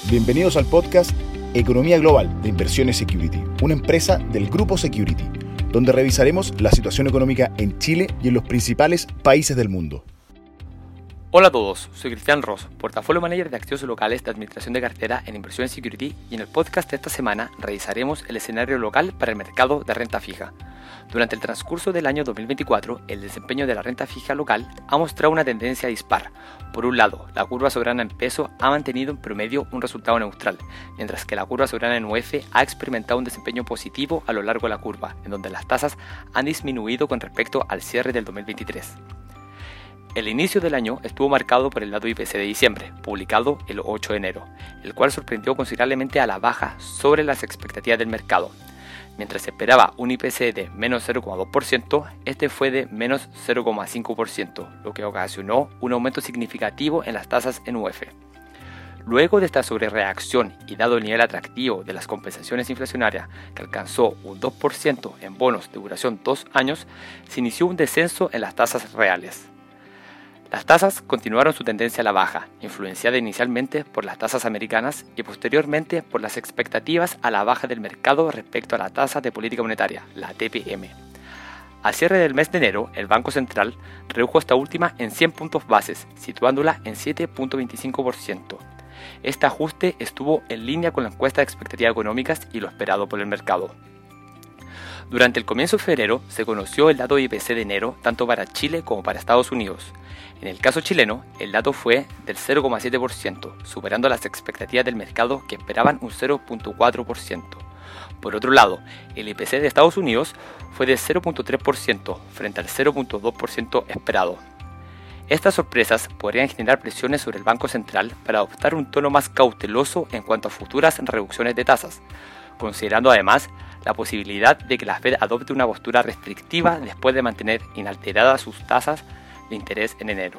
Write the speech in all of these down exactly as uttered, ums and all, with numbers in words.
Bienvenidos al podcast Economía Global de Inversiones Security, una empresa del Grupo Security, donde revisaremos la situación económica en Chile y en los principales países del mundo. Hola a todos, soy Cristian Ross, portafolio manager de activos locales de administración de cartera en Inversiones Security, y en el podcast de esta semana revisaremos el escenario local para el mercado de renta fija. Durante el transcurso del año dos mil veinticuatro, el desempeño de la renta fija local ha mostrado una tendencia dispar. Por un lado, la curva soberana en peso ha mantenido en promedio un resultado neutral, mientras que la curva soberana en U F ha experimentado un desempeño positivo a lo largo de la curva, en donde las tasas han disminuido con respecto al cierre del dos mil veintitrés. El inicio del año estuvo marcado por el dato I P C de diciembre, publicado el ocho de enero, el cual sorprendió considerablemente a la baja sobre las expectativas del mercado. Mientras se esperaba un I P C de menos cero coma dos por ciento, este fue de menos cero coma cinco por ciento, lo que ocasionó un aumento significativo en las tasas en U F. Luego de esta sobrereacción y dado el nivel atractivo de las compensaciones inflacionarias, que alcanzó un dos por ciento en bonos de duración dos años, se inició un descenso en las tasas reales. Las tasas continuaron su tendencia a la baja, influenciada inicialmente por las tasas americanas y posteriormente por las expectativas a la baja del mercado respecto a la tasa de política monetaria, la T P M. A cierre del mes de enero, el Banco Central redujo esta última en cien puntos bases, situándola en siete punto veinticinco por ciento. Este ajuste estuvo en línea con la encuesta de expectativas económicas y lo esperado por el mercado. Durante el comienzo de febrero se conoció el dato I P C de enero tanto para Chile como para Estados Unidos. En el caso chileno, el dato fue del cero coma siete por ciento, superando las expectativas del mercado que esperaban un cero punto cuatro por ciento. Por otro lado, el I P C de Estados Unidos fue de cero punto tres por ciento frente al cero punto dos por ciento esperado. Estas sorpresas podrían generar presiones sobre el Banco Central para adoptar un tono más cauteloso en cuanto a futuras reducciones de tasas, considerando además la posibilidad de que la Fed adopte una postura restrictiva después de mantener inalteradas sus tasas de interés en enero.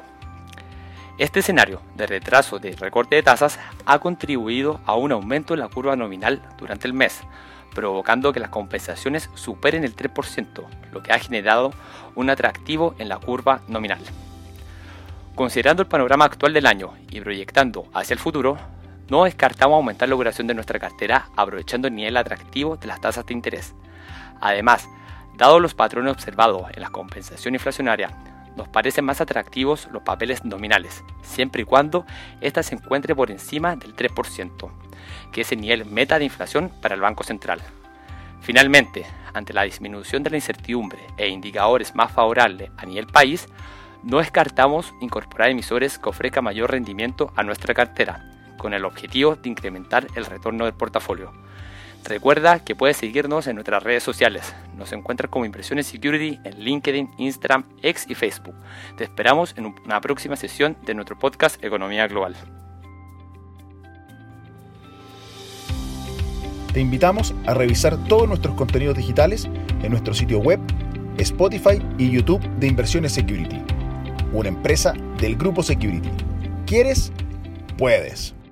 Este escenario de retraso de recorte de tasas ha contribuido a un aumento en la curva nominal durante el mes, provocando que las compensaciones superen el tres por ciento, lo que ha generado un atractivo en la curva nominal. Considerando el panorama actual del año y proyectando hacia el futuro, no descartamos aumentar la duración de nuestra cartera aprovechando el nivel atractivo de las tasas de interés. Además, dado los patrones observados en la compensación inflacionaria, nos parecen más atractivos los papeles nominales, siempre y cuando ésta se encuentre por encima del tres por ciento, que es el nivel meta de inflación para el Banco Central. Finalmente, ante la disminución de la incertidumbre e indicadores más favorables a nivel país, no descartamos incorporar emisores que ofrezcan mayor rendimiento a nuestra cartera, con el objetivo de incrementar el retorno del portafolio. Recuerda que puedes seguirnos en nuestras redes sociales. Nos encuentras como Inversiones Security en LinkedIn, Instagram, X y Facebook. Te esperamos en una próxima sesión de nuestro podcast Economía Global. Te invitamos a revisar todos nuestros contenidos digitales en nuestro sitio web, Spotify y YouTube de Inversiones Security, una empresa del Grupo Security. ¿Quieres? Puedes.